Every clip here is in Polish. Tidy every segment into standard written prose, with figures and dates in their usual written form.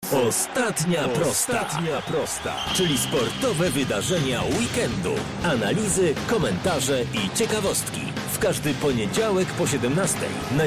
Ostatnia prosta, czyli sportowe wydarzenia weekendu. Analizy, komentarze i ciekawostki. W każdy poniedziałek po 17 na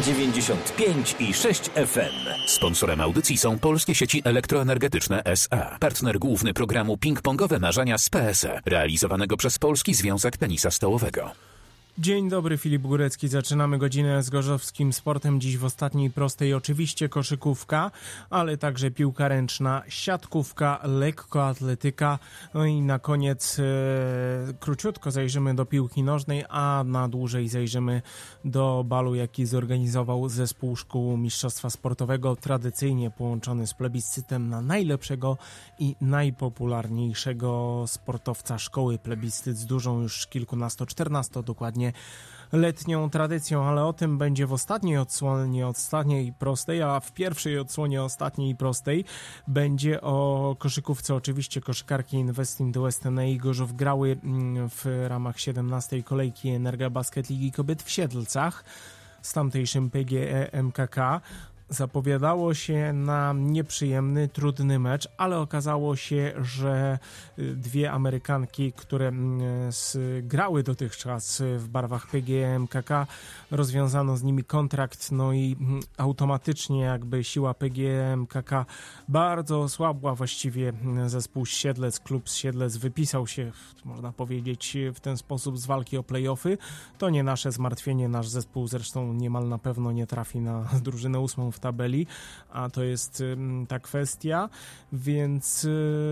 95,6 FM. Sponsorem audycji są Polskie Sieci Elektroenergetyczne S.A. Partner główny programu Ping-Pongowe Marzenia z PSE, realizowanego przez Polski Związek Tenisa Stołowego. Dzień dobry, Filip Górecki. Zaczynamy godzinę z gorzowskim sportem. Dziś w ostatniej prostej oczywiście koszykówka, ale także piłka ręczna, siatkówka, lekkoatletyka. No i na koniec króciutko zajrzymy do piłki nożnej, a na dłużej zajrzymy do balu, jaki zorganizował zespół szkół mistrzostwa sportowego, tradycyjnie połączony z plebiscytem na najlepszego i najpopularniejszego sportowca szkoły. Plebiscyt z dużą już kilkunasto, dokładnie letnią tradycją, ale o tym będzie w ostatniej odsłonie ostatniej prostej, a w pierwszej odsłonie ostatniej prostej będzie o koszykówce. Oczywiście koszykarki Invest in the West i Gorzów grały w ramach 17. kolejki Energa Basket Ligi Kobiet w Siedlcach z tamtejszym PGE MKK. Zapowiadało się na nieprzyjemny, trudny mecz, ale okazało się, że dwie Amerykanki, które grały dotychczas w barwach PGE MKK, rozwiązano z nimi kontrakt, no i automatycznie jakby siła PGE MKK bardzo osłabła. Właściwie zespół Siedlec, klub z Siedlec wypisał się, można powiedzieć, w ten sposób z walki o play-offy. To nie nasze zmartwienie, nasz zespół zresztą niemal na pewno nie trafi na drużynę 8 w tabeli, a to jest ta kwestia, więc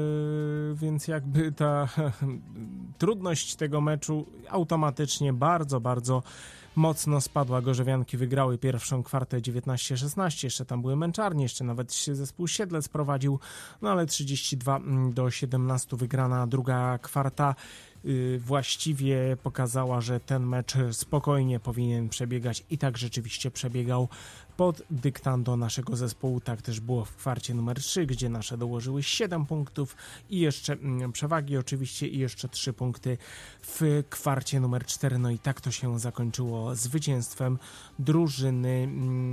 jakby ta trudność tego meczu automatycznie bardzo mocno spadła. Gorzowianki wygrały pierwszą kwartę 19-16, jeszcze tam były męczarnie, jeszcze nawet się zespół Siedlec prowadził, no ale 32-17 wygrana druga kwarta właściwie pokazała, że ten mecz spokojnie powinien przebiegać i tak rzeczywiście przebiegał pod dyktando naszego zespołu. Tak też było w kwarcie numer 3, gdzie nasze dołożyły 7 punktów i jeszcze przewagi oczywiście i jeszcze 3 punkty w kwarcie numer 4. No i tak to się zakończyło zwycięstwem drużyny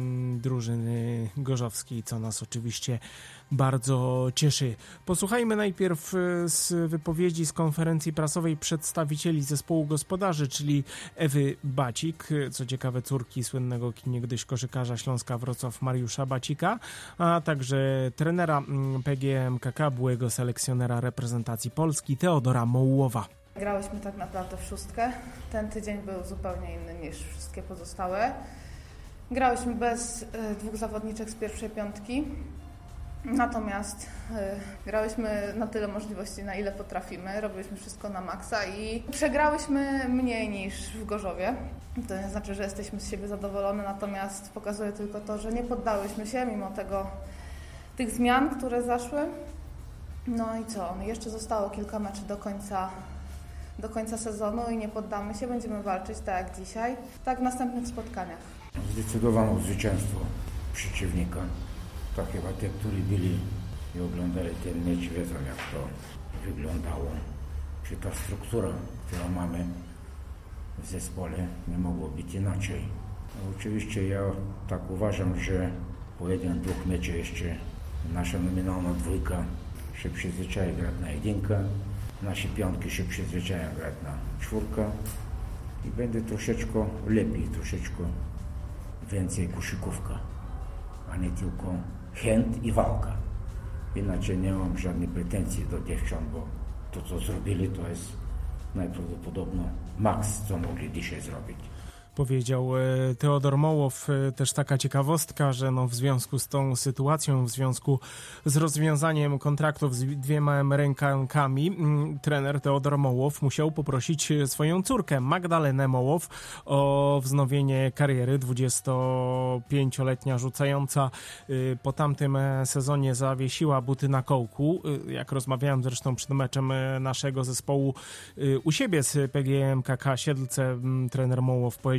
gorzowskiej, co nas oczywiście bardzo cieszy. Posłuchajmy najpierw z wypowiedzi z konferencji prasowej przedstawicieli zespołu gospodarzy, czyli Ewy Bacik, co ciekawe córki słynnego niegdyś koszykarza Śląska Wrocław Mariusza Bacika, a także trenera PGE MKK, byłego selekcjonera reprezentacji Polski Teodora Mołłowa. Grałyśmy tak naprawdę w szóstkę. Ten tydzień był zupełnie inny niż wszystkie pozostałe. Grałyśmy bez dwóch zawodniczek z pierwszej piątki. Natomiast grałyśmy na tyle możliwości, na ile potrafimy, robiliśmy wszystko na maksa i przegrałyśmy mniej niż w Gorzowie. To nie znaczy, że jesteśmy z siebie zadowolone, natomiast pokazuje tylko to, że nie poddałyśmy się mimo tych zmian, które zaszły. No i co? Jeszcze zostało kilka meczów do końca sezonu i nie poddamy się, będziemy walczyć tak jak dzisiaj, tak w następnych spotkaniach. Zdecydowane zwycięstwo przeciwnika. To chyba te, którzy byli i oglądali ten mecz, wiedzą, jak to wyglądało. Czy ta struktura, którą mamy w zespole, nie mogło być inaczej. No, oczywiście ja tak uważam, że po 1-2 meczach jeszcze nasza nominalna dwójka się przyzwyczaja grać na jedynkę, nasze piątki się przyzwyczajają grać na czwórkę i będzie troszeczkę lepiej, troszeczkę więcej koszykówka, a nie tylko chęt i walka. Inaczej nie mam żadnych pretensji do dziewcząt, bo to, co zrobili, to jest najprawdopodobniej maks, co mogli dzisiaj zrobić. Powiedział Teodor Mołow. Też taka ciekawostka, że w związku z tą sytuacją, w związku z rozwiązaniem kontraktów z dwiema Amerykankami, trener Teodor Mołow musiał poprosić swoją córkę Magdalenę Mołow o wznowienie kariery. 25-letnia rzucająca po tamtym sezonie zawiesiła buty na kołku. Jak rozmawiałem zresztą przed meczem naszego zespołu u siebie z PGE MKK Siedlce, trener Mołow powiedział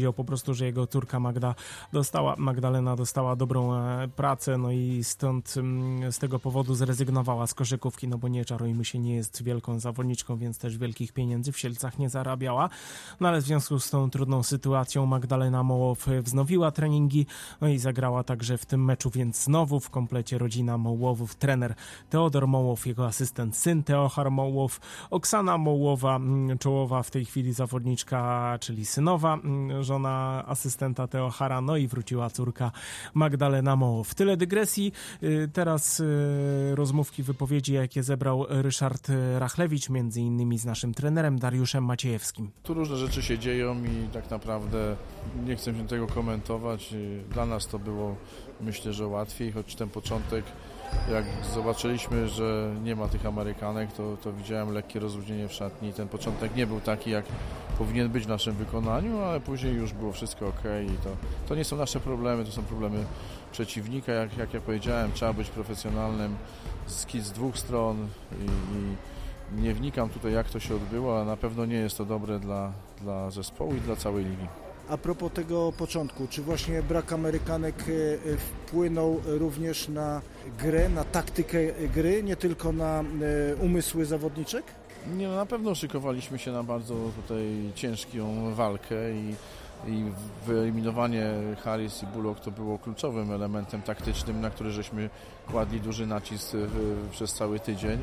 powiedział po prostu, że jego córka Magdalena dostała dobrą pracę, no i stąd z tego powodu zrezygnowała z koszykówki, no bo nie czarujmy się, nie jest wielką zawodniczką, więc też wielkich pieniędzy w Sielcach nie zarabiała. No ale w związku z tą trudną sytuacją Magdalena Mołow wznowiła treningi, no i zagrała także w tym meczu, więc znowu w komplecie rodzina Mołowów, trener Teodor Mołow, jego asystent syn Teochar Mołow, Oksana Mołowa, czołowa w tej chwili zawodniczka, czyli synowa, żona asystenta Teochara, no i wróciła córka Magdalena Mołow. Tyle dygresji. Teraz rozmówki, wypowiedzi, jakie zebrał Ryszard Rachlewicz, między innymi z naszym trenerem Dariuszem Maciejewskim. Tu różne rzeczy się dzieją i tak naprawdę nie chcę się tego komentować. Dla nas to było, myślę, że łatwiej, choć ten początek, jak zobaczyliśmy, że nie ma tych Amerykanek, to widziałem lekkie rozluźnienie w szatni. Ten początek nie był taki, jak powinien być w naszym wykonaniu, ale później już było wszystko ok. I to nie są nasze problemy, to są problemy przeciwnika. Jak ja powiedziałem, trzeba być profesjonalnym z dwóch stron i nie wnikam tutaj, jak to się odbyło, ale na pewno nie jest to dobre dla zespołu i dla całej ligi. A propos tego początku, czy właśnie brak Amerykanek wpłynął również na grę, na taktykę gry, nie tylko na umysły zawodniczek? Nie, no na pewno szykowaliśmy się na bardzo tutaj ciężką walkę i wyeliminowanie Harris i Bullock to było kluczowym elementem taktycznym, na który żeśmy kładli duży nacisk przez cały tydzień.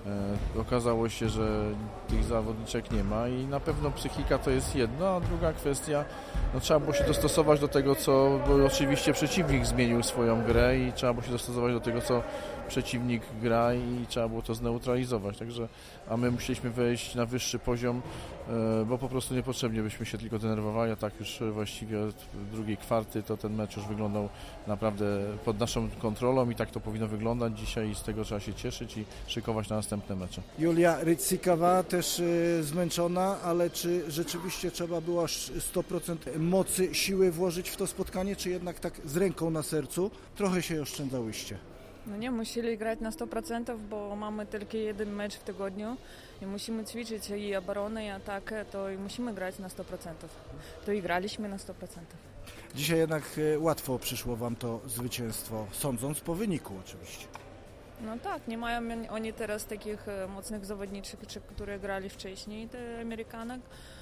Okazało się, że tych zawodniczek nie ma i na pewno psychika to jest jedno, a druga kwestia, no trzeba było się dostosować do tego, bo oczywiście przeciwnik zmienił swoją grę i trzeba było się dostosować do tego, co przeciwnik gra i trzeba było to zneutralizować, a my musieliśmy wejść na wyższy poziom, bo po prostu niepotrzebnie byśmy się tylko denerwowali, a tak już właściwie od drugiej kwarty to ten mecz już wyglądał naprawdę pod naszą kontrolą i tak to powinno wyglądać dzisiaj i z tego trzeba się cieszyć i szykować na następne mecze. Julia Rycikawa też zmęczona, ale czy rzeczywiście trzeba było aż 100% mocy, siły włożyć w to spotkanie, czy jednak tak z ręką na sercu trochę się oszczędzałyście? No nie, musieli grać na 100%, bo mamy tylko jeden mecz w tygodniu i musimy ćwiczyć i obronę, i atakę, to i musimy grać na 100%. To i graliśmy na 100%. Dzisiaj jednak łatwo przyszło wam to zwycięstwo, sądząc po wyniku oczywiście. No tak, nie mają oni teraz takich mocnych zawodniczych, które grali wcześniej, te Amerykanek,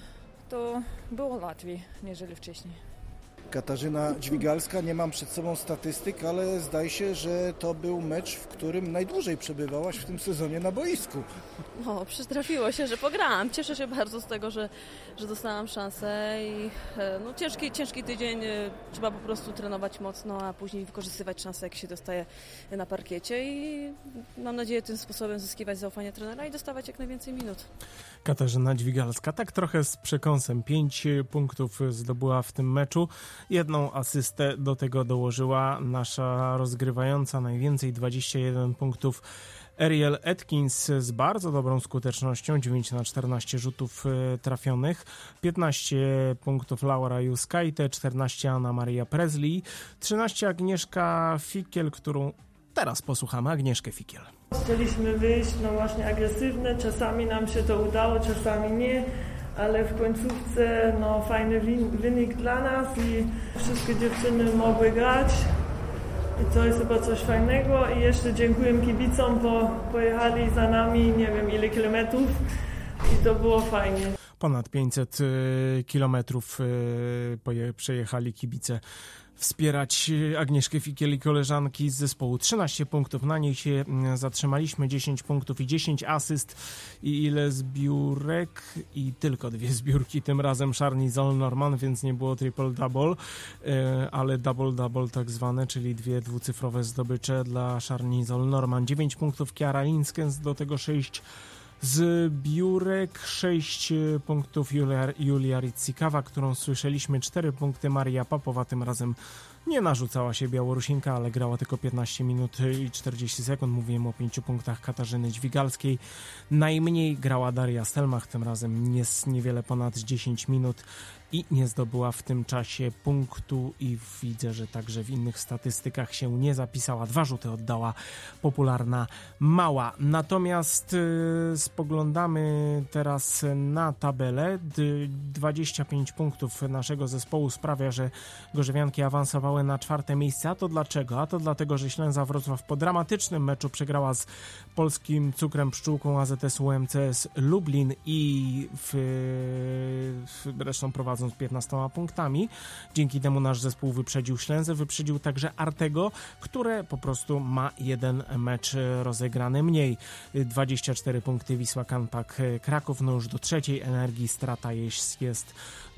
to było łatwiej, niżeli wcześniej. Katarzyna Dźwigalska, nie mam przed sobą statystyk, ale zdaje się, że to był mecz, w którym najdłużej przebywałaś w tym sezonie na boisku. No, przytrafiło się, że pograłam. Cieszę się bardzo z tego, że dostałam szansę i no, ciężki tydzień, trzeba po prostu trenować mocno, a później wykorzystywać szansę, jak się dostaje na parkiecie i mam nadzieję tym sposobem zyskiwać zaufanie trenera i dostawać jak najwięcej minut. Katarzyna Dźwigalska, tak trochę z przekąsem, 5 punktów zdobyła w tym meczu, 1 asystę do tego dołożyła nasza rozgrywająca, najwięcej 21 punktów Ariel Atkins z bardzo dobrą skutecznością, 9 na 14 rzutów trafionych, 15 punktów Laura Juskajte, 14 Anna Maria Presley, 13 Agnieszka Fikiel, którą teraz posłuchamy. Agnieszkę Fikiel. Chcieliśmy wyjść, no właśnie agresywne, czasami nam się to udało, czasami nie, ale w końcówce no fajny wynik dla nas i wszystkie dziewczyny mogły grać i to jest chyba coś fajnego i jeszcze dziękuję kibicom, bo pojechali za nami nie wiem ile kilometrów i to było fajnie. Ponad 500 kilometrów przejechali kibice wspierać Agnieszkę Fikiel i koleżanki z zespołu. 13 punktów, na niej się zatrzymaliśmy, 10 punktów i 10 asyst i ile zbiórek i tylko 2 zbiórki, tym razem Charny Zoll-Norman, więc nie było triple-double, ale double-double tak zwane, czyli 2 dwucyfrowe zdobycze dla Charny Zoll-Norman. 9 punktów Kiara Linskens, do tego 6 zbiórek, 6 punktów Julia Rycikawa, którą słyszeliśmy, 4 punkty Maria Papowa, tym razem nie narzucała się Białorusinka, ale grała tylko 15 minut i 40 sekund, mówiłem o 5 punktach Katarzyny Dźwigalskiej, najmniej grała Daria Stelmach, tym razem niewiele ponad 10 minut i nie zdobyła w tym czasie punktu i widzę, że także w innych statystykach się nie zapisała. 2 rzuty oddała Popularna Mała. Natomiast spoglądamy teraz na tabelę. 25 punktów naszego zespołu sprawia, że gorzewianki awansowały na 4. miejsce. A to dlaczego? A to dlatego, że Ślęza Wrocław po dramatycznym meczu przegrała z Polskim Cukrem Pszczółką AZS-u MCS Lublin i zresztą prowadząc 15 punktami. Dzięki temu nasz zespół wyprzedził Ślęzę, wyprzedził także Artego, które po prostu ma 1 mecz rozegrany mniej. 24 punkty Wisła Kanpak Kraków, no już do 3. Energii strata jest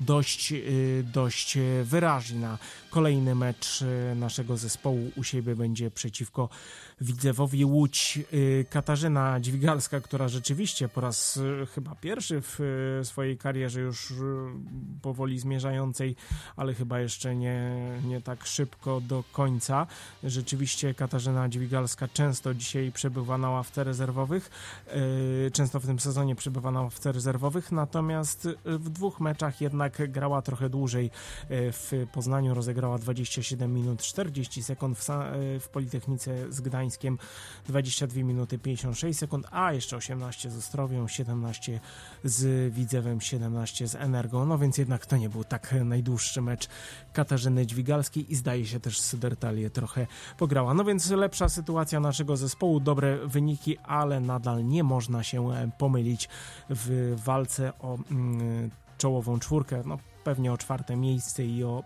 dość wyraźna. Kolejny mecz naszego zespołu u siebie będzie przeciwko Widzewowi Łódź. Katarzyna Dźwigalska, która rzeczywiście po raz chyba pierwszy w swojej karierze już powoli zmierzającej, ale chyba jeszcze nie tak szybko do końca. Rzeczywiście Katarzyna Dźwigalska często dzisiaj przebywa na ławce rezerwowych, często w tym sezonie przebywa na ławce rezerwowych, natomiast w 2 meczach jednak grała trochę dłużej. W Poznaniu rozegrała 27 minut 40 sekund, w Politechnice z Gdańskiem 22 minuty 56 sekund, a jeszcze 18 z Ostrowią, 17 z Widzewem, 17 z Energą, no więc jednak to nie był tak najdłuższy mecz Katarzyny Dźwigalskiej i zdaje się też Sydertalię trochę pograła. No więc lepsza sytuacja naszego zespołu, dobre wyniki, ale nadal nie można się pomylić w walce o czołową 4, no pewnie o 4. miejsce i o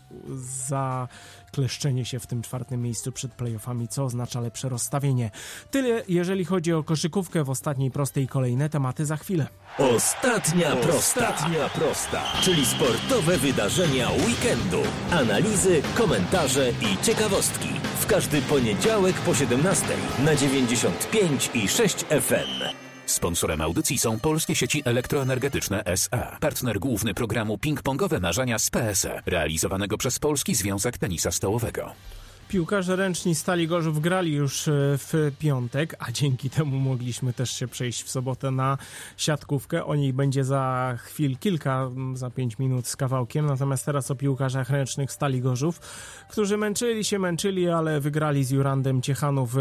zakleszczenie się w tym 4. miejscu przed playoffami, co oznacza lepsze rozstawienie. Tyle jeżeli chodzi o koszykówkę w ostatniej prostej. Kolejne tematy za chwilę. Ostatnia prosta, czyli sportowe wydarzenia weekendu. Analizy, komentarze i ciekawostki. W każdy poniedziałek po 17 na 95,6 FM. Sponsorem audycji są Polskie Sieci Elektroenergetyczne S.A. Partner główny programu Ping-Pongowe Marzenia z PSE, realizowanego przez Polski Związek Tenisa Stołowego. Piłkarze ręczni Stali Gorzów grali już w piątek, a dzięki temu mogliśmy też się przejść w sobotę na siatkówkę. O niej będzie za kilka, za 5 minut z kawałkiem. Natomiast teraz o piłkarzach ręcznych Stali Gorzów, którzy męczyli, ale wygrali z Jurandem Ciechanów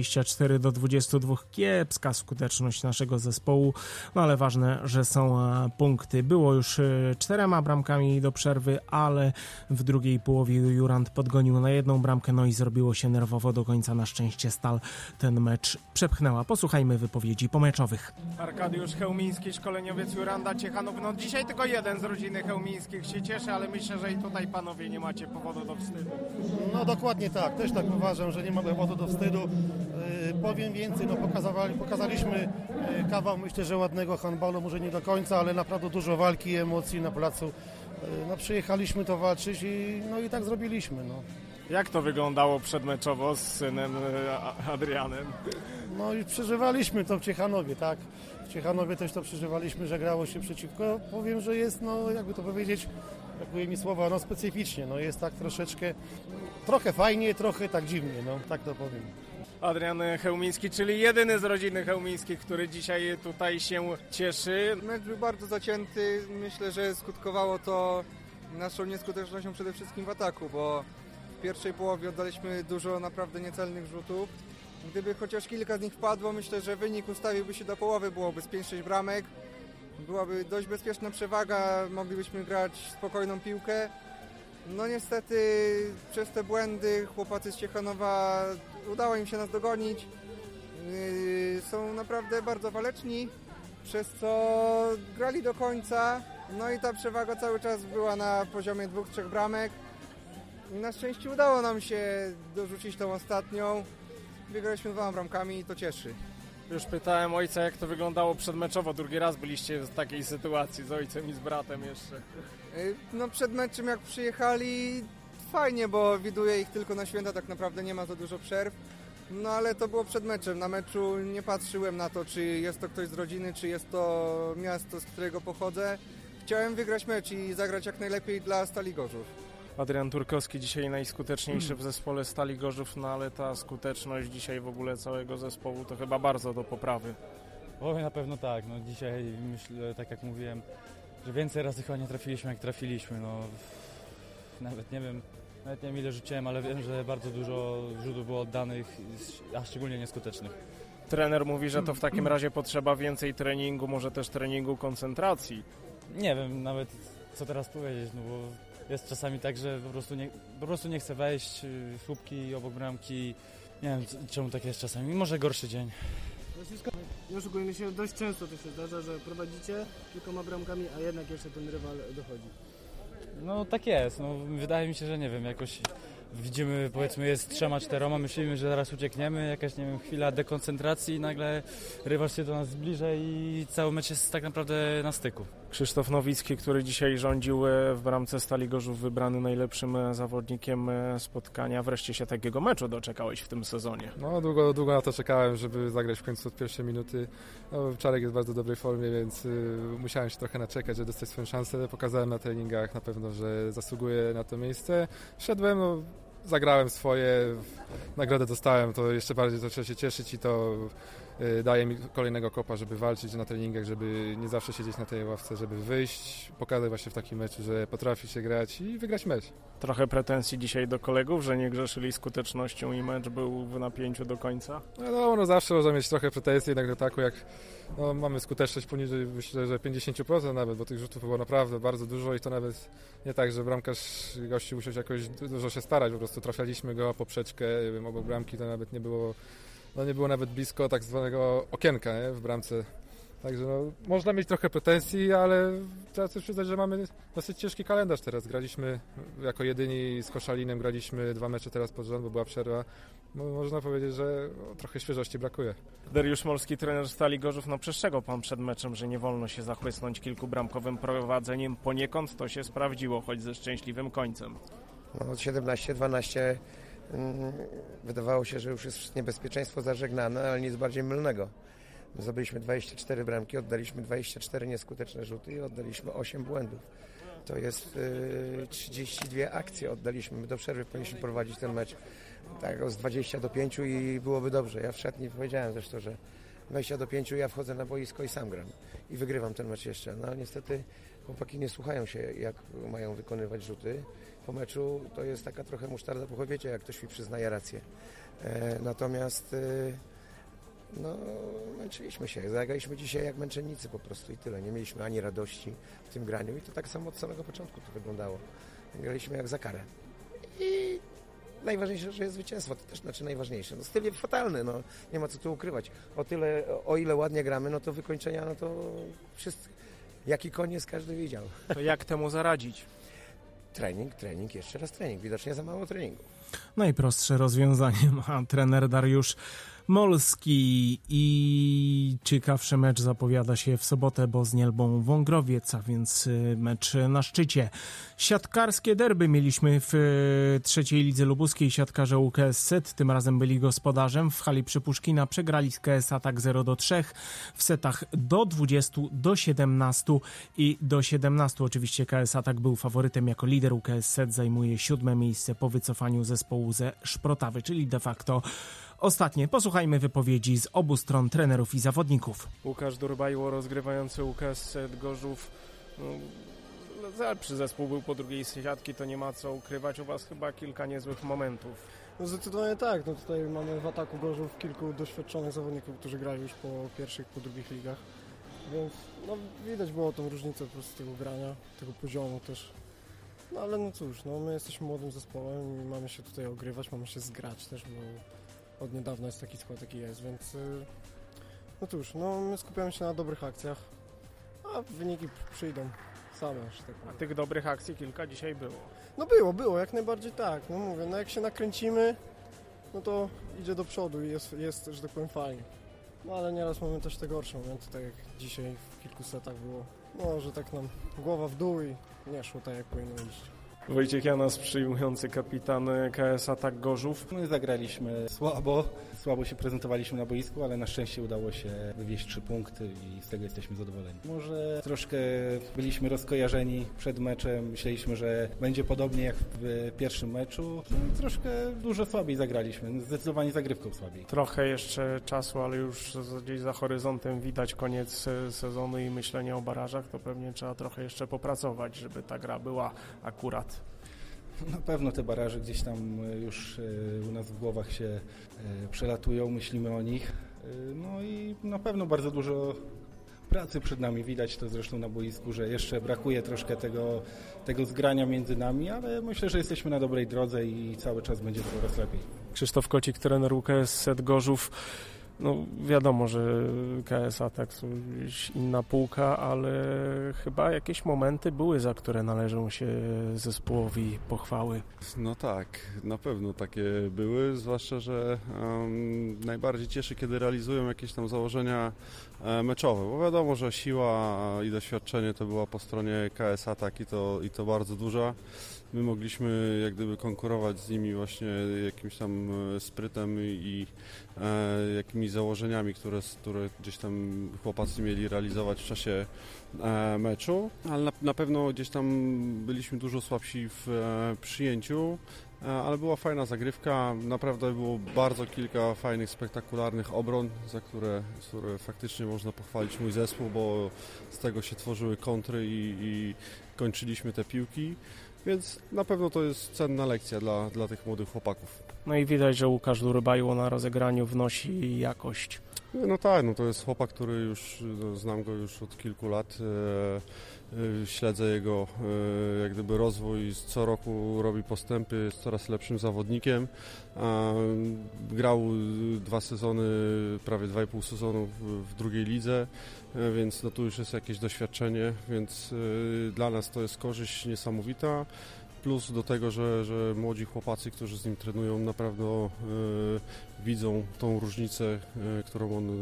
24-22. Kiepska skuteczność naszego zespołu, no ale ważne, że są punkty. Było już 4 bramkami do przerwy, ale w drugiej połowie Jurand podgonił na 1 bramkę, no i zrobiło się nerwowo do końca. Na szczęście Stal ten mecz przepchnęła. Posłuchajmy wypowiedzi pomeczowych. Arkadiusz Chełmiński, szkoleniowiec Juranda Ciechanów. No dzisiaj tylko jeden z rodziny Chełmińskich się cieszy, ale myślę, że i tutaj panowie nie macie powodu do wstydu. No dokładnie tak, też tak uważam, że nie ma powodu do wstydu. Powiem więcej, no pokazaliśmy kawał, myślę, że ładnego handbalu, może nie do końca, ale naprawdę dużo walki i emocji na placu. No przyjechaliśmy to walczyć i tak zrobiliśmy. No. Jak to wyglądało przedmeczowo z synem Adrianem? No i przeżywaliśmy to w Ciechanowie, tak? W Ciechanowie też to przeżywaliśmy, że grało się przeciwko. Powiem, że jest, no jakby to powiedzieć, brakuje mi słowa, no specyficznie, no jest tak trochę fajnie, trochę tak dziwnie, no tak to powiem. Adrian Chełmiński, czyli jedyny z rodziny Chełmińskich, który dzisiaj tutaj się cieszy. Mecz był bardzo zacięty, myślę, że skutkowało to naszą nieskutecznością przede wszystkim w ataku, bo w pierwszej połowie oddaliśmy dużo naprawdę niecelnych rzutów. Gdyby chociaż kilka z nich wpadło, myślę, że wynik ustawiłby się do połowy, byłoby z 5-6 bramek. Byłaby dość bezpieczna przewaga, moglibyśmy grać spokojną piłkę. No niestety przez te błędy chłopacy z Ciechanowa udało im się nas dogonić. Są naprawdę bardzo waleczni, przez co grali do końca. No i ta przewaga cały czas była na poziomie 2-3 bramek. Na szczęście udało nam się dorzucić tą ostatnią. Wygraliśmy 2 bramkami i to cieszy. Już pytałem ojca, jak to wyglądało przedmeczowo. Drugi raz byliście w takiej sytuacji z ojcem i z bratem jeszcze. No przed meczem jak przyjechali, fajnie, bo widuję ich tylko na święta, tak naprawdę nie ma za dużo przerw. No ale to było przed meczem. Na meczu nie patrzyłem na to, czy jest to ktoś z rodziny, czy jest to miasto, z którego pochodzę. Chciałem wygrać mecz i zagrać jak najlepiej dla Stali Gorzów. Adrian Turkowski dzisiaj najskuteczniejszy w zespole Stali Gorzów, no ale ta skuteczność dzisiaj w ogóle całego zespołu to chyba bardzo do poprawy. O, na pewno tak. No dzisiaj myślę, tak jak mówiłem, że więcej razy chyba nie trafiliśmy jak trafiliśmy. No, nawet nie wiem ile rzuciłem, ale wiem, że bardzo dużo rzutów było oddanych, a szczególnie nieskutecznych. Trener mówi, że to w takim razie potrzeba więcej treningu, może też treningu koncentracji. Nie wiem nawet co teraz powiedzieć, no bo jest czasami tak, że po prostu nie chcę wejść, słupki obok bramki. Nie wiem czemu tak jest czasami, może gorszy dzień. Nie oszukujmy się, dość często to się zdarza, że prowadzicie kilkoma bramkami, a jednak jeszcze ten rywal dochodzi. No tak jest, no, wydaje mi się, że nie wiem, jakoś widzimy, powiedzmy jest 3-4, myślimy, że zaraz uciekniemy, jakaś nie wiem, chwila dekoncentracji i nagle rywal się do nas zbliża i cały mecz jest tak naprawdę na styku. Krzysztof Nowicki, który dzisiaj rządził w bramce Stali Gorzów, wybrany najlepszym zawodnikiem spotkania. Wreszcie się takiego meczu doczekałeś w tym sezonie. No długo na to czekałem, żeby zagrać w końcu od pierwszej minuty. No, Czarek jest w bardzo dobrej formie, więc musiałem się trochę naczekać, żeby dostać swoją szansę. Pokazałem na treningach na pewno, że zasługuję na to miejsce. Wszedłem, zagrałem swoje, nagrodę dostałem, to jeszcze bardziej zaczęło się cieszyć i to daje mi kolejnego kopa, żeby walczyć na treningach, żeby nie zawsze siedzieć na tej ławce, żeby wyjść, pokazać właśnie w takim meczu, że potrafi się grać i wygrać mecz. Trochę pretensji dzisiaj do kolegów, że nie grzeszyli skutecznością i mecz był w napięciu do końca? No zawsze można mieć trochę pretensji jednak do ataku, jak mamy skuteczność poniżej, myślę, że 50% nawet, bo tych rzutów było naprawdę bardzo dużo i to nawet nie tak, że bramkarz gości musiał jakoś dużo się starać, po prostu trafialiśmy go poprzeczkę, obok bramki to nawet nie było nawet blisko tak zwanego okienka w bramce. Także można mieć trochę pretensji, ale trzeba też przyznać, że mamy dosyć ciężki kalendarz teraz. Graliśmy jako jedyni z Koszalinem, graliśmy 2 mecze teraz pod rząd, bo była przerwa. Można powiedzieć, że trochę świeżości brakuje. Dariusz Molski, trener Stali Gorzów, przestrzegał pan przed meczem, że nie wolno się zachłysnąć kilkubramkowym prowadzeniem. Poniekąd to się sprawdziło, choć ze szczęśliwym końcem. 17-12 wydawało się, że już jest niebezpieczeństwo zażegnane, ale nic bardziej mylnego. My zdobyliśmy 24 bramki, oddaliśmy 24 nieskuteczne rzuty i oddaliśmy 8 błędów. To jest 32 akcje oddaliśmy. My do przerwy powinniśmy prowadzić ten mecz tak z 20-5 i byłoby dobrze. Ja wszedł i powiedziałem zresztą, że 20-5 ja wchodzę na boisko i sam gram. I wygrywam ten mecz jeszcze. No niestety chłopaki nie słuchają się, jak mają wykonywać rzuty. Po meczu to jest taka trochę musztarda po chłopiecie, jak ktoś mi przyznaje rację. Natomiast męczyliśmy się. Zagraliśmy dzisiaj jak męczennicy po prostu i tyle. Nie mieliśmy ani radości w tym graniu i to tak samo od samego początku to wyglądało. Graliśmy jak za karę. I najważniejsze, że jest zwycięstwo. To też najważniejsze. Styl jest fatalny, nie ma co tu ukrywać. O ile ładnie gramy, to wykończenia, to wszyscy, jaki koniec każdy widział. To jak temu zaradzić? Trening, jeszcze raz trening. Widocznie za mało treningu. Najprostsze rozwiązanie ma trener Dariusz Molski i ciekawszy mecz zapowiada się w sobotę, bo z Nielbą Wągrowiec, a więc mecz na szczycie. Siatkarskie derby mieliśmy w trzeciej lidze lubuskiej. Siatkarze UKS tym razem byli gospodarzem. W hali przy Puszkina przegrali z KS Atak 0-3 w setach do 20, do 17 i do 17. Oczywiście KS Atak był faworytem jako lider. UKS zajmuje 7. miejsce po wycofaniu zespołu ze Szprotawy, czyli de facto ostatnie. Posłuchajmy wypowiedzi z obu stron trenerów i zawodników. Łukasz Durbajło, rozgrywający UKS Gorzów. Lepszy zespół był po drugiej siatki, to nie ma co ukrywać. U was chyba kilka niezłych momentów. Zdecydowanie tak. Tutaj mamy w ataku Gorzów kilku doświadczonych zawodników, którzy grali już po pierwszych, po drugich ligach. Więc widać było tą różnicę po prostu tego grania, tego poziomu też. Ale cóż, my jesteśmy młodym zespołem i mamy się tutaj ogrywać, mamy się zgrać też, bo od niedawna jest taki skład, jaki jest, więc my skupiamy się na dobrych akcjach, a wyniki przyjdą same, że tak powiem. A tych dobrych akcji kilka dzisiaj było? Było, jak najbardziej tak. Mówię, jak się nakręcimy, to idzie do przodu i jest że tak powiem fajnie. Ale nieraz mamy też te gorsze momenty, tak jak dzisiaj w kilku setach było. Że tak nam głowa w dół i nie szło tak, jak powinno iść. Wojciech Janas, przyjmujący kapitan KS Atak Gorzów. My zagraliśmy słabo się prezentowaliśmy na boisku, ale na szczęście udało się wywieźć 3 punkty i z tego jesteśmy zadowoleni. Może troszkę byliśmy rozkojarzeni przed meczem, myśleliśmy, że będzie podobnie jak w pierwszym meczu. Troszkę dużo słabiej zagraliśmy, zdecydowanie zagrywką słabiej. Trochę jeszcze czasu, ale już gdzieś za horyzontem widać koniec sezonu i myślenie o barażach, to pewnie trzeba trochę jeszcze popracować, żeby ta gra była akurat. Na pewno te baraże gdzieś tam już u nas w głowach się przelatują, myślimy o nich. No i na pewno bardzo dużo pracy przed nami, widać to zresztą na boisku, że jeszcze brakuje troszkę tego zgrania między nami, ale myślę, że jesteśmy na dobrej drodze i cały czas będzie coraz lepiej. Krzysztof Kocik, trener UKS Gorzów. No wiadomo, że KS Atak to inna półka, ale chyba jakieś momenty były, za które należą się zespołowi pochwały. No tak, na pewno takie były, zwłaszcza, że najbardziej cieszy, kiedy realizują jakieś tam założenia meczowe, bo wiadomo, że siła i doświadczenie to była po stronie KS Atak i to bardzo duża. My mogliśmy jak gdyby konkurować z nimi właśnie jakimś tam sprytem i jakimiś założeniami, które gdzieś tam chłopacy mieli realizować w czasie meczu, ale na pewno gdzieś tam byliśmy dużo słabsi w przyjęciu, ale była fajna zagrywka, naprawdę było bardzo kilka fajnych, spektakularnych obron, za które faktycznie można pochwalić mój zespół, bo z tego się tworzyły kontry i kończyliśmy te piłki. Więc na pewno to jest cenna lekcja dla tych młodych chłopaków. No i widać, że Łukasz Durbajło na rozegraniu wnosi jakość. No tak, no to jest chłopak, który już, znam go już od kilku lat, śledzę jego jak gdyby rozwój, co roku robi postępy, jest coraz lepszym zawodnikiem. Grał 2 sezony, prawie 2,5 sezonu w drugiej lidze, więc no tu już jest jakieś doświadczenie, więc dla nas to jest korzyść niesamowita. Plus do tego, że młodzi chłopacy, którzy z nim trenują, naprawdę widzą tą różnicę, którą on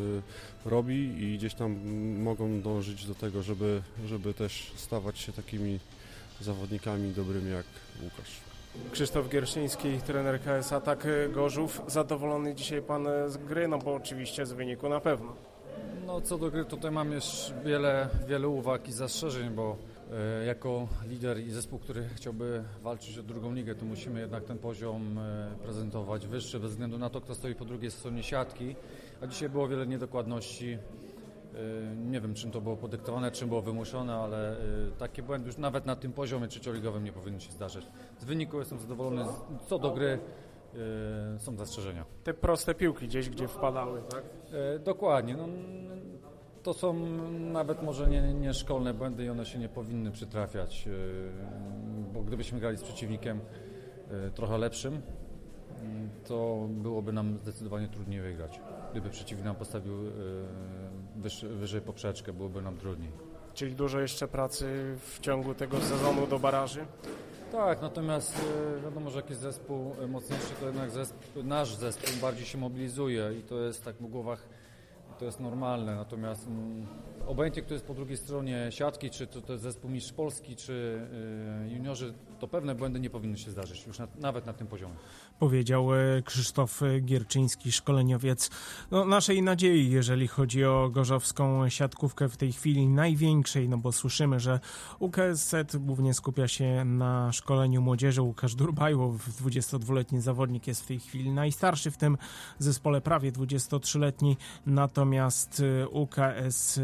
robi i gdzieś tam mogą dążyć do tego, żeby też stawać się takimi zawodnikami dobrymi jak Łukasz. Krzysztof Gierczyński, trener KS Atak Gorzów. Zadowolony dzisiaj pan z gry? No bo oczywiście z wyniku na pewno. No co do gry tutaj mam jeszcze wiele uwag i zastrzeżeń, bo jako lider i zespół, który chciałby walczyć o drugą ligę, to musimy jednak ten poziom prezentować wyższy, bez względu na to, kto stoi po drugiej stronie siatki, a dzisiaj było wiele niedokładności. Nie wiem, czym to było podyktowane, czym było wymuszone, ale takie błędy już nawet na tym poziomie trzecioligowym nie powinny się zdarzyć. Z wyniku jestem zadowolony, co do gry są zastrzeżenia. Te proste piłki gdzie wpadały, tak? Dokładnie. No, to są nawet może nie szkolne błędy i one się nie powinny przytrafiać, bo gdybyśmy grali z przeciwnikiem trochę lepszym, to byłoby nam zdecydowanie trudniej wygrać. Gdyby przeciwnik nam postawił wyżej poprzeczkę, byłoby nam trudniej. Czyli dużo jeszcze pracy w ciągu tego sezonu do baraży? Tak, natomiast wiadomo, że jakiś zespół mocniejszy, to jednak nasz zespół bardziej się mobilizuje i to jest tak w głowach, to jest normalne, natomiast obojętnie kto jest po drugiej stronie siatki, czy to jest zespół mistrz Polski, czy juniorzy, to pewne błędy nie powinny się zdarzyć, już nawet na tym poziomie. Powiedział Krzysztof Gierczyński, szkoleniowiec naszej nadziei, jeżeli chodzi o gorzowską siatkówkę w tej chwili największej, no bo słyszymy, że UKS głównie skupia się na szkoleniu młodzieży. Łukasz Durbajło, 22-letni zawodnik, jest w tej chwili najstarszy w tym zespole, prawie 23-letni, natomiast UKS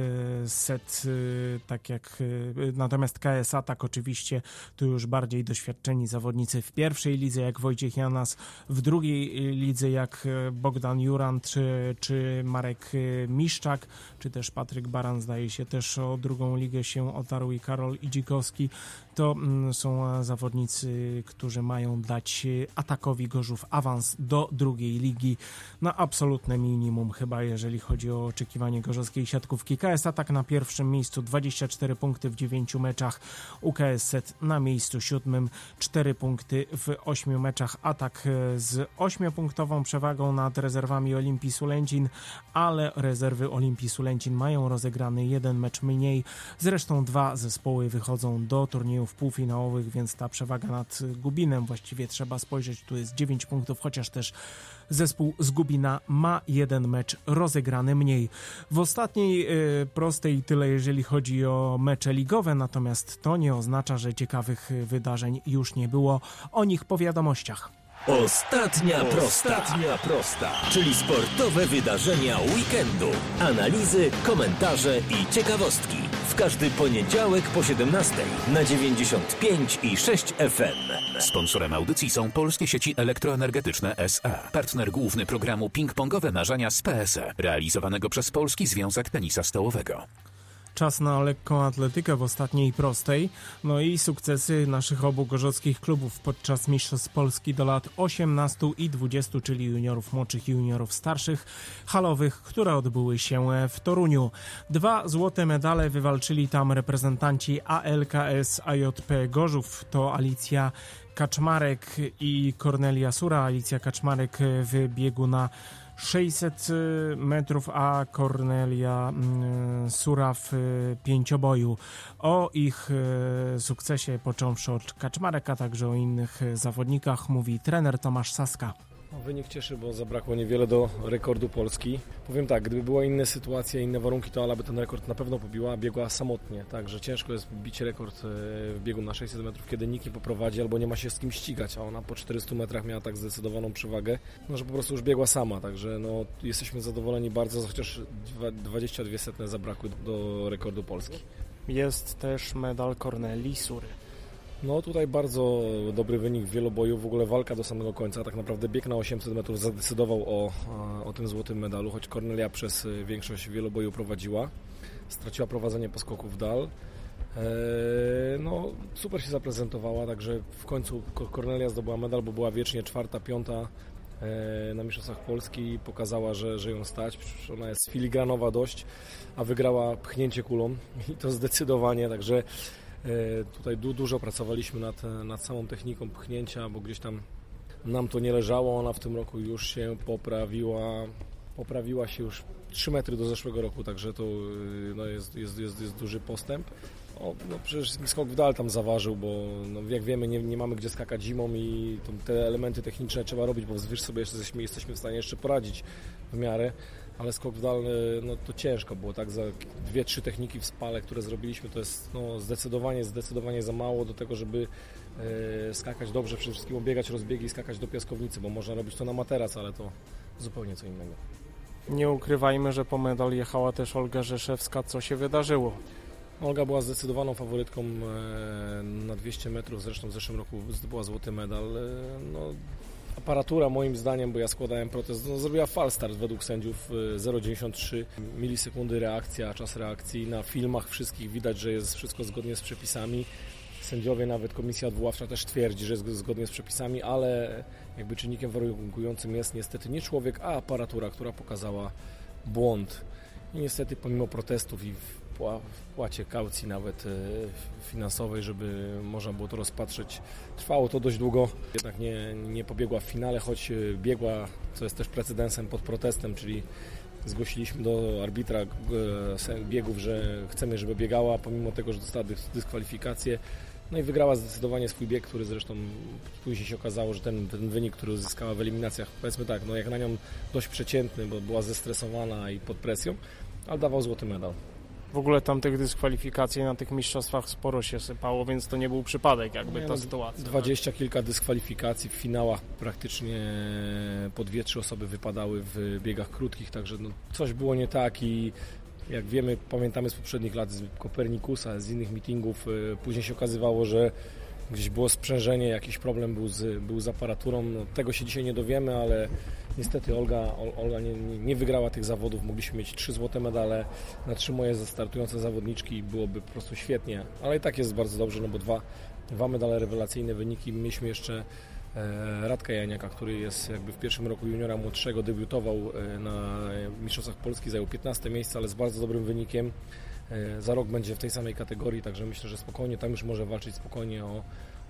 natomiast KS Atak oczywiście tu już bardziej doświadczeni zawodnicy w pierwszej lidze, jak Wojciech Janas, w drugiej lidze jak Bogdan Juran czy Marek Miszczak, czy też Patryk Baran, zdaje się, też o drugą ligę się otarł, i Karol Idzikowski. To są zawodnicy, którzy mają dać Atakowi Gorzów awans do drugiej ligi na absolutne minimum chyba, jeżeli chodzi o oczekiwanie gorzowskiej siatkówki. KS Atak na pierwszym miejscu, 24 punkty w 9 meczach, UKS na miejscu 7. finałowym 4 punkty w 8 meczach. Atak z 8-punktową przewagą nad rezerwami Olimpii Sulęcin, ale rezerwy Olimpii Sulęcin mają rozegrany 1 mecz mniej. Zresztą 2 zespoły wychodzą do turniejów półfinałowych, więc ta przewaga nad Gubinem właściwie trzeba spojrzeć. Tu jest 9 punktów, chociaż też zespół z Gubina ma 1 mecz rozegrany mniej. W ostatniej prostej tyle, jeżeli chodzi o mecze ligowe, natomiast to nie oznacza, że ciekawych wydarzeń już nie było. O nich po wiadomościach. Ostatnia prosta, czyli sportowe wydarzenia weekendu. Analizy, komentarze i ciekawostki. W każdy poniedziałek po 17 na 95,6 FM. Sponsorem audycji są Polskie Sieci Elektroenergetyczne S.A. Partner główny programu ping-pongowe narzędzia z PSE, realizowanego przez Polski Związek Tenisa Stołowego. Czas na lekką atletykę w ostatniej prostej. No i sukcesy naszych obu gorzockich klubów podczas Mistrzostw Polski do lat 18 i 20, czyli juniorów młodszych i juniorów starszych, halowych, które odbyły się w Toruniu. 2 złote medale wywalczyli tam reprezentanci ALKS AJP Gorzów. To Alicja Kaczmarek i Kornelia Sura. Alicja Kaczmarek w biegu na 600 metrów, a Kornelia Sura w pięcioboju. O ich sukcesie, począwszy od Kaczmarek, a także o innych zawodnikach, mówi trener Tomasz Saska. Wynik cieszy, bo zabrakło niewiele do rekordu Polski. Powiem tak, gdyby była inna sytuacja, inne warunki, to Ala by ten rekord na pewno pobiła, biegła samotnie. Także ciężko jest bić rekord w biegu na 600 metrów, kiedy nikt nie poprowadzi albo nie ma się z kim ścigać, a ona po 400 metrach miała tak zdecydowaną przewagę, że po prostu już biegła sama. Także jesteśmy zadowoleni bardzo, chociaż 22 zabrakły do rekordu Polski. Jest też medal Kornelii Sury. No tutaj bardzo dobry wynik w wieloboju, w ogóle walka do samego końca, tak naprawdę bieg na 800 metrów zadecydował o tym złotym medalu, choć Kornelia przez większość wieloboju prowadziła, straciła prowadzenie po skoku w dal. Super się zaprezentowała, także w końcu Kornelia zdobyła medal, bo była wiecznie 4., 5. na Mistrzostwach Polski, pokazała, że ją stać, przecież ona jest filigranowa dość, a wygrała pchnięcie kulą i to zdecydowanie, także tutaj dużo pracowaliśmy nad samą techniką pchnięcia, bo gdzieś tam nam to nie leżało. Ona w tym roku już się poprawiła się już 3 metry do zeszłego roku, także to jest duży postęp. Przecież skok w dal tam zaważył, bo jak wiemy nie mamy gdzie skakać zimą i te elementy techniczne trzeba robić, bo wyż sobie jesteśmy w stanie jeszcze poradzić w miarę. Ale skok w dal, to ciężko było, tak? Za 2-3 techniki w spale, które zrobiliśmy, to jest zdecydowanie za mało do tego, żeby skakać dobrze, przede wszystkim obiegać rozbiegi i skakać do piaskownicy, bo można robić to na materac, ale to zupełnie co innego. Nie ukrywajmy, że po medal jechała też Olga Rzeszewska. Co się wydarzyło? Olga była zdecydowaną faworytką na 200 metrów, zresztą w zeszłym roku zdobyła złoty medal. Aparatura moim zdaniem, bo ja składałem protest, zrobiła falstart według sędziów, 0,93 milisekundy reakcja, czas reakcji. Na filmach wszystkich widać, że jest wszystko zgodnie z przepisami. Sędziowie, nawet komisja odwoławcza też twierdzi, że jest zgodnie z przepisami, ale jakby czynnikiem warunkującym jest niestety nie człowiek, a aparatura, która pokazała błąd. I niestety pomimo protestów i wpłacie kaucji nawet finansowej, żeby można było to rozpatrzeć. Trwało to dość długo, jednak nie pobiegła w finale, choć biegła, co jest też precedensem pod protestem, czyli zgłosiliśmy do arbitra biegów, że chcemy, żeby biegała, pomimo tego, że dostała dyskwalifikację. No i wygrała zdecydowanie swój bieg, który zresztą później się okazało, że ten wynik, który uzyskała w eliminacjach, powiedzmy tak, jak na nią dość przeciętny, bo była zestresowana i pod presją, ale dawał złoty medal. W ogóle tam tych dyskwalifikacji na tych mistrzostwach sporo się sypało, więc to nie był przypadek ta sytuacja. 20 kilka dyskwalifikacji w finałach, praktycznie po 2-3 osoby wypadały w biegach krótkich, także coś było nie tak i jak wiemy, pamiętamy z poprzednich lat, z Kopernikusa, z innych meetingów, później się okazywało, że gdzieś było sprzężenie, jakiś problem był z aparaturą. Tego się dzisiaj nie dowiemy, ale niestety Olga nie wygrała tych zawodów. Mogliśmy mieć 3 złote medale na 3 moje startujące zawodniczki i byłoby po prostu świetnie. Ale i tak jest bardzo dobrze, bo dwa medale, rewelacyjne wyniki. Mieliśmy jeszcze Radka Janiaka, który jest jakby w pierwszym roku juniora młodszego, debiutował na Mistrzostwach Polski, zajął 15 miejsce, ale z bardzo dobrym wynikiem. Za rok będzie w tej samej kategorii, także myślę, że spokojnie, tam już może walczyć spokojnie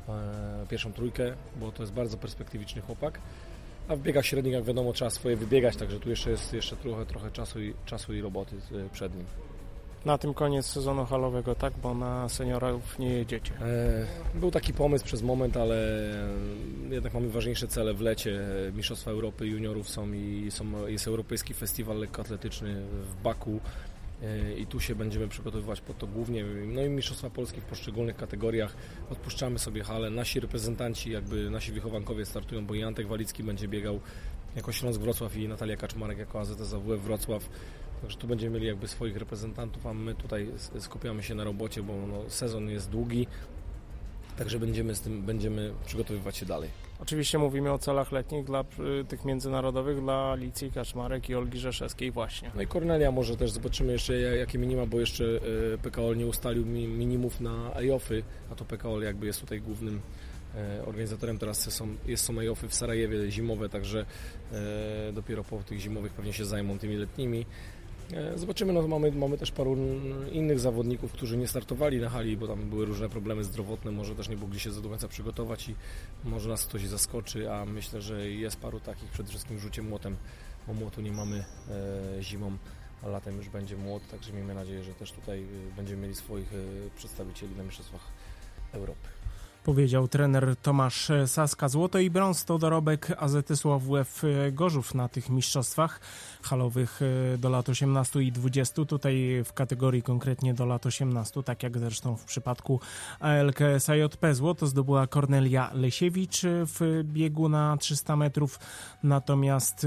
pierwszą trójkę, bo to jest bardzo perspektywiczny chłopak. A w biegach średnich, jak wiadomo, trzeba swoje wybiegać, także tu jeszcze jest trochę czasu i roboty przed nim. Na tym koniec sezonu halowego, tak? Bo na seniorów nie jedziecie. Był taki pomysł przez moment, ale jednak mamy ważniejsze cele w lecie. Mistrzostwa Europy juniorów jest Europejski Festiwal Lekkoatletyczny w Baku i tu się będziemy przygotowywać pod to głównie. No i Mistrzostwa Polski w poszczególnych kategoriach. Odpuszczamy sobie halę. Nasi reprezentanci, nasi wychowankowie startują, bo i Antek Walicki będzie biegał jako Śląsk Wrocław i Natalia Kaczmarek jako AZS AWF Wrocław. Także tu będziemy mieli swoich reprezentantów, a my tutaj skupiamy się na robocie, bo sezon jest długi, także będziemy przygotowywać się dalej. Oczywiście mówimy o celach letnich dla tych międzynarodowych, dla Alicji Kaczmarek i Olgi Rzeszewskiej właśnie. No i Kornelia może też zobaczymy jeszcze jakie minima, bo jeszcze PKOL nie ustalił minimów na EIOF-y, a to PKOL jest tutaj głównym organizatorem. Teraz są EIOF-y w Sarajewie zimowe, także dopiero po tych zimowych pewnie się zajmą tymi letnimi. Zobaczymy, mamy też paru innych zawodników, którzy nie startowali na hali, bo tam były różne problemy zdrowotne, może też nie mogli się do końca przygotować i może nas ktoś zaskoczy, a myślę, że jest paru takich, przede wszystkim rzucie młotem, bo młotu nie mamy zimą, a latem już będzie młot, także miejmy nadzieję, że też tutaj będziemy mieli swoich przedstawicieli na Mistrzostwach Europy. Powiedział trener Tomasz Saska. Złoto i brąz to dorobek AZS-u AWF Gorzów na tych mistrzostwach halowych do lat 18 i 20. Tutaj w kategorii konkretnie do lat 18, tak jak zresztą w przypadku ALK SAJP. Złoto zdobyła Kornelia Lesiewicz w biegu na 300 metrów, natomiast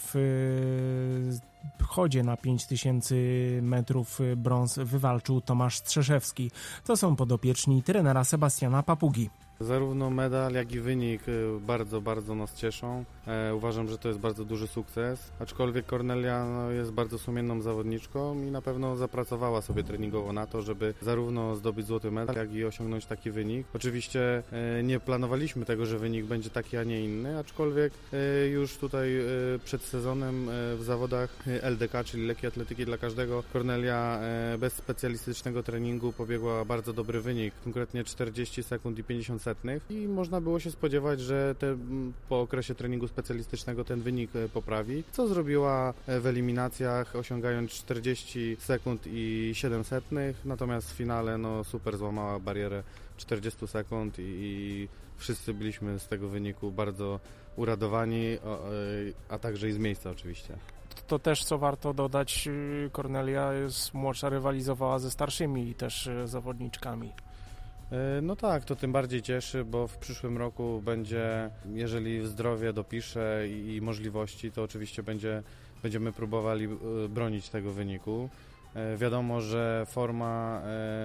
w chodzie na 5000 metrów brąz wywalczył Tomasz Strzeszewski. To są podopieczni trenera Sebastiana Papugi. Zarówno medal, jak i wynik bardzo, bardzo nas cieszą. Uważam, że to jest bardzo duży sukces, aczkolwiek Kornelia jest bardzo sumienną zawodniczką i na pewno zapracowała sobie treningowo na to, żeby zarówno zdobyć złoty medal, jak i osiągnąć taki wynik. Oczywiście nie planowaliśmy tego, że wynik będzie taki, a nie inny, aczkolwiek już tutaj przed sezonem w zawodach LDK, czyli lekkiej atletyki dla każdego, Kornelia bez specjalistycznego treningu pobiegła bardzo dobry wynik, konkretnie 40 sekund i 50 setnych i można było się spodziewać, że po okresie treningu specjalistycznego ten wynik poprawi, co zrobiła w eliminacjach, osiągając 40 sekund i 7 setnych, natomiast w finale super złamała barierę 40 sekund i wszyscy byliśmy z tego wyniku bardzo uradowani, a także i z miejsca oczywiście. To też, co warto dodać, Kornelia jest młodsza, rywalizowała ze starszymi też zawodniczkami. No tak, to tym bardziej cieszy, bo w przyszłym roku będzie, jeżeli zdrowie dopisze i możliwości, to oczywiście będziemy próbowali bronić tego wyniku. Wiadomo, że forma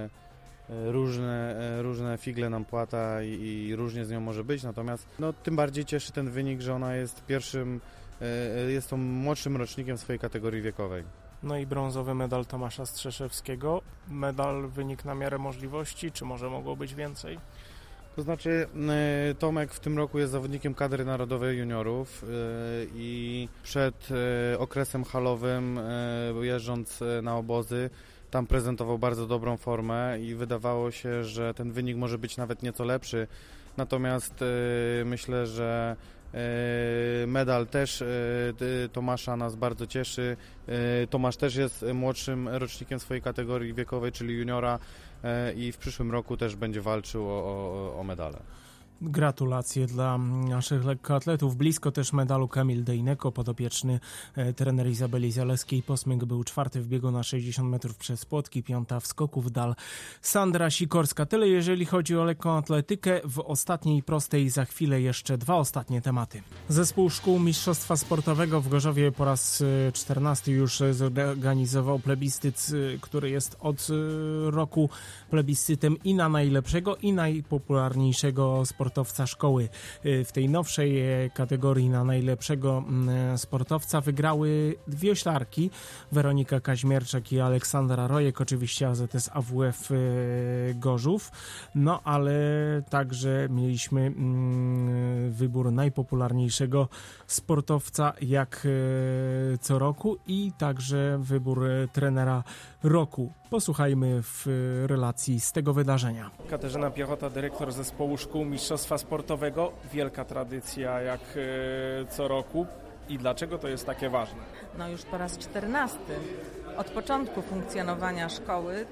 różne figle nam płata i różnie z nią może być, natomiast tym bardziej cieszy ten wynik, że ona jest jest tą młodszym rocznikiem swojej kategorii wiekowej. No i brązowy medal Tomasza Strzeszewskiego. Medal wynik na miarę możliwości, czy może mogło być więcej? To znaczy Tomek w tym roku jest zawodnikiem kadry narodowej juniorów i przed okresem halowym, jeżdżąc na obozy, tam prezentował bardzo dobrą formę i wydawało się, że ten wynik może być nawet nieco lepszy. Natomiast myślę, że medal też Tomasza nas bardzo cieszy. Tomasz też jest młodszym rocznikiem swojej kategorii wiekowej, czyli juniora i w przyszłym roku też będzie walczył o medale. Gratulacje dla naszych lekkoatletów. Blisko też medalu Kamil Dejneko, podopieczny trener Izabeli Zaleskiej. Posmyk był 4. w biegu na 60 metrów przez płotki, 5. w skoku w dal Sandra Sikorska. Tyle jeżeli chodzi o lekkoatletykę. W ostatniej prostej za chwilę jeszcze 2 ostatnie tematy. Zespół Szkół Mistrzostwa Sportowego w Gorzowie po raz 14 już zorganizował plebiscyt, który jest od roku plebiscytem i na najlepszego i najpopularniejszego sportowego sportowca szkoły. W tej nowszej kategorii na najlepszego sportowca wygrały wioślarki Weronika Kaźmierczak i Aleksandra Rojek, oczywiście AZS AWF Gorzów, no ale także mieliśmy wybór najpopularniejszego sportowca jak co roku i także wybór trenera roku. Posłuchajmy w relacji z tego wydarzenia. Katarzyna Piechota, dyrektor zespołu szkół mistrzostwa sportowego. Wielka tradycja jak co roku. I dlaczego to jest takie ważne? No już po raz 14. Od początku funkcjonowania szkoły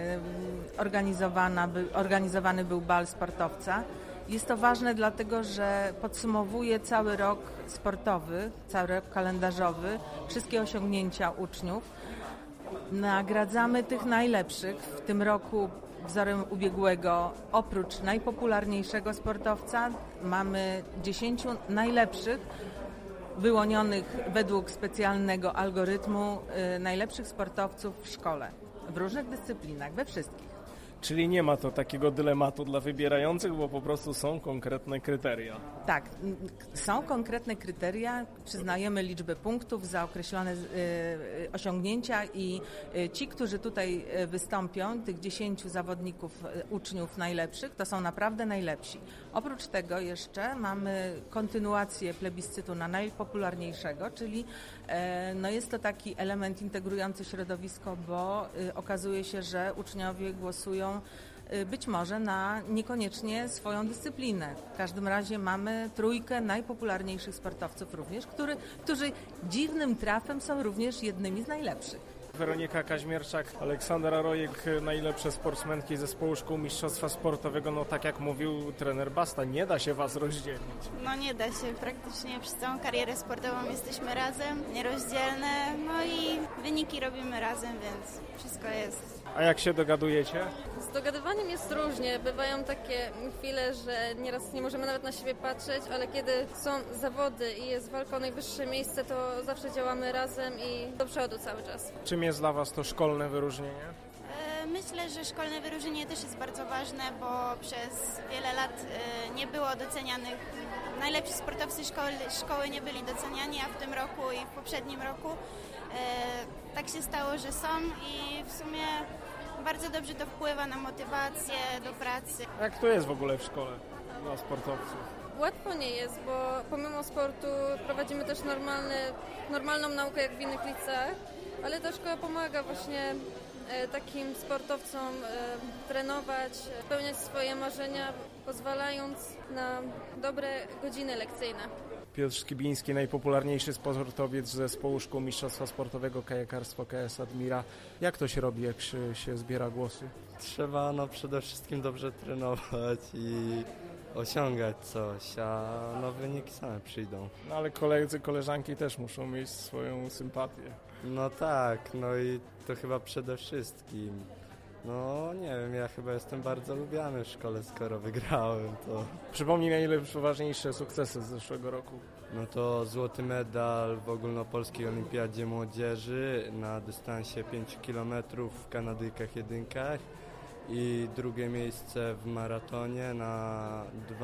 organizowany był bal sportowca. Jest to ważne dlatego, że podsumowuje cały rok sportowy, cały rok kalendarzowy, wszystkie osiągnięcia uczniów. Nagradzamy tych najlepszych. W tym roku wzorem ubiegłego, oprócz najpopularniejszego sportowca, mamy 10 najlepszych, wyłonionych według specjalnego algorytmu najlepszych sportowców w szkole. W różnych dyscyplinach, we wszystkich. Czyli nie ma to takiego dylematu dla wybierających, bo po prostu są konkretne kryteria. Tak, są konkretne kryteria, przyznajemy liczbę punktów za określone osiągnięcia i ci, którzy tutaj wystąpią, tych 10 zawodników, uczniów najlepszych, to są naprawdę najlepsi. Oprócz tego jeszcze mamy kontynuację plebiscytu na najpopularniejszego, czyli no jest to taki element integrujący środowisko, bo okazuje się, że uczniowie głosują być może na niekoniecznie swoją dyscyplinę. W każdym razie mamy trójkę najpopularniejszych sportowców również, którzy dziwnym trafem są również jednymi z najlepszych. Weronika Kaźmierczak, Aleksandra Rojek, najlepsze sportsmenki zespołu szkół mistrzostwa sportowego. No tak jak mówił trener Basta, nie da się was rozdzielić. No nie da się, praktycznie przez całą karierę sportową jesteśmy razem, nierozdzielne, no i wyniki robimy razem, więc wszystko jest. A jak się dogadujecie? Z dogadywaniem jest różnie. Bywają takie chwile, że nieraz nie możemy nawet na siebie patrzeć, ale kiedy są zawody i jest walka o najwyższe miejsce, to zawsze działamy razem i do przodu cały czas. Czym jest dla was to szkolne wyróżnienie? Myślę, że szkolne wyróżnienie też jest bardzo ważne, bo przez wiele lat nie było docenianych. Najlepsi sportowcy szkoły nie byli doceniani, a w tym roku i w poprzednim roku tak się stało, że są i w sumie bardzo dobrze to wpływa na motywację do pracy. Jak to jest w ogóle w szkole dla sportowców? Łatwo nie jest, bo pomimo sportu prowadzimy też normalną naukę jak w innych liceach, ale ta szkoła pomaga właśnie takim sportowcom trenować, spełniać swoje marzenia, pozwalając na dobre godziny lekcyjne. Piotr Skibiński, najpopularniejszy sportowiec zespołu szkół mistrzostwa sportowego kajakarstwo KS Admira. Jak to się robi, jak się zbiera głosy? Trzeba przede wszystkim dobrze trenować i osiągać coś, a wyniki same przyjdą. No ale koledzy, koleżanki też muszą mieć swoją sympatię. No tak, no i to chyba przede wszystkim. No nie wiem, ja chyba jestem bardzo lubiany w szkole, skoro wygrałem to. Przypomnij najważniejsze sukcesy z zeszłego roku. No to złoty medal w ogólnopolskiej olimpiadzie młodzieży na dystansie 5 km w Kanadyjkach jedynkach i drugie miejsce w maratonie na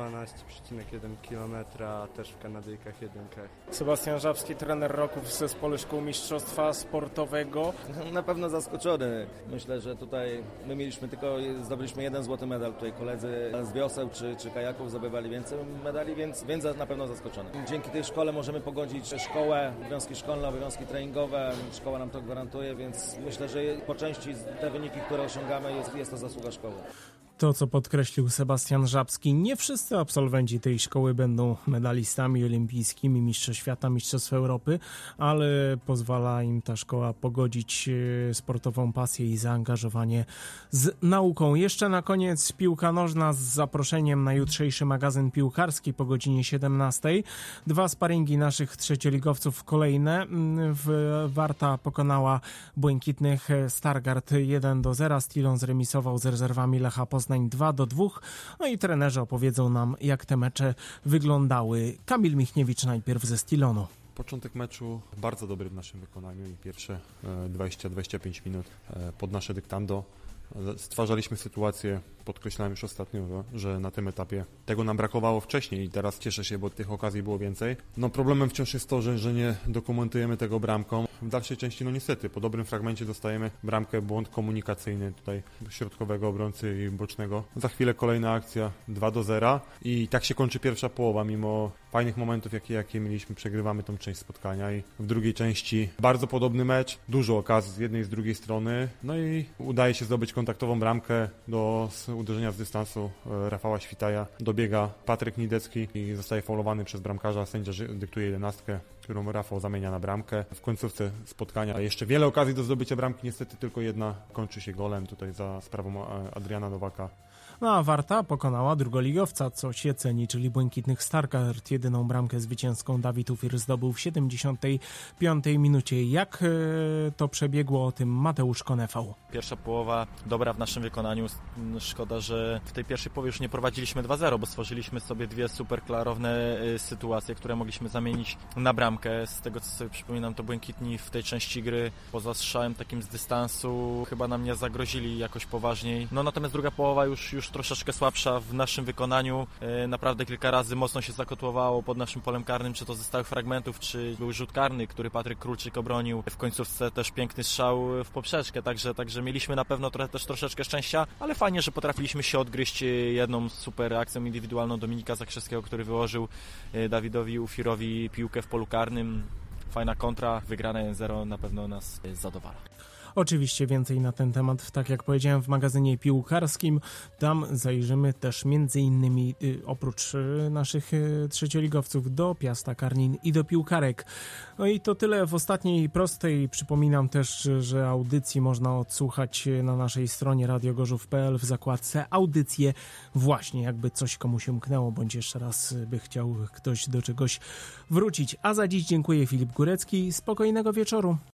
12,1 km też w Kanadyjkach jedynkach. Sebastian Żabski, trener roku w zespole szkół mistrzostwa sportowego. Na pewno zaskoczony. Myślę, że tutaj my zdobyliśmy jeden złoty medal. Tutaj koledzy z wioseł czy kajaków zdobywali więcej medali, więc na pewno zaskoczony. Dzięki tej szkole możemy pogodzić szkołę, obowiązki szkolne, obowiązki treningowe. Szkoła nam to gwarantuje, więc myślę, że po części te wyniki, które osiągamy, jest to zasługa szkoły. To, co podkreślił Sebastian Żabski, nie wszyscy absolwenci tej szkoły będą medalistami olimpijskimi, mistrzostw świata, mistrzostw Europy, ale pozwala im ta szkoła pogodzić sportową pasję i zaangażowanie z nauką. Jeszcze na koniec piłka nożna z zaproszeniem na jutrzejszy magazyn piłkarski po godzinie 17. 2 sparingi naszych trzecioligowców kolejne. Warta pokonała błękitnych Stargard 1-0. Stilon zremisował z rezerwami Lecha Poznań 2-2. No i trenerzy opowiedzą nam, jak te mecze wyglądały. Kamil Michniewicz najpierw ze Stilonu. Początek meczu bardzo dobry w naszym wykonaniu i pierwsze 20-25 minut pod nasze dyktando stwarzaliśmy sytuację, podkreślałem już ostatnio, że na tym etapie tego nam brakowało wcześniej i teraz cieszę się, bo tych okazji było więcej. No problemem wciąż jest to, że nie dokumentujemy tego bramką. W dalszej części, no niestety, po dobrym fragmencie dostajemy bramkę, błąd komunikacyjny tutaj środkowego obrońcy i bocznego. Za chwilę kolejna akcja 2-0 i tak się kończy pierwsza połowa, mimo fajnych momentów, jakie mieliśmy, przegrywamy tą część spotkania i w drugiej części bardzo podobny mecz, dużo okazji z jednej i z drugiej strony, no i udaje się zdobyć kontaktową bramkę do uderzenia z dystansu Rafała Świtaja. Dobiega Patryk Nidecki i zostaje faulowany przez bramkarza, sędzia dyktuje 11, którą Rafał zamienia na bramkę. W końcówce spotkania jeszcze wiele okazji do zdobycia bramki, niestety tylko jedna kończy się golem tutaj za sprawą Adriana Nowaka. No a Warta pokonała drugoligowca, co się ceni, czyli Błękitnych Stargard. Jedyną bramkę zwycięską Dawid Ufir zdobył w 75. minucie. Jak to przebiegło, o tym Mateusz Konefał. Pierwsza połowa dobra w naszym wykonaniu. Szkoda, że w tej pierwszej połowie już nie prowadziliśmy 2-0, bo stworzyliśmy sobie dwie super klarowne sytuacje, które mogliśmy zamienić na bramkę. Z tego, co sobie przypominam, to Błękitni w tej części gry poza strzałem takim z dystansu chyba nam nie zagrozili jakoś poważniej. No natomiast druga połowa już troszeczkę słabsza w naszym wykonaniu. Naprawdę kilka razy mocno się zakotłowało pod naszym polem karnym, czy to ze stałych fragmentów, czy był rzut karny, który Patryk Królczyk obronił. W końcówce też piękny strzał w poprzeczkę, także mieliśmy na pewno też troszeczkę szczęścia, ale fajnie, że potrafiliśmy się odgryźć jedną super akcją indywidualną Dominika Zakrzewskiego, który wyłożył Dawidowi Ufirowi piłkę w polu karnym. Fajna kontra, wygrane 1-0 na pewno nas zadowala. Oczywiście więcej na ten temat, tak jak powiedziałem, w magazynie piłkarskim. Tam zajrzymy też m.in. oprócz naszych trzecioligowców do Piasta Karnin i do piłkarek. No i to tyle w ostatniej prostej. Przypominam też, że audycji można odsłuchać na naszej stronie radiogorzów.pl w zakładce audycje. Właśnie jakby coś komuś umknęło, bądź jeszcze raz by chciał ktoś do czegoś wrócić. A za dziś dziękuję, Filip Górecki. Spokojnego wieczoru.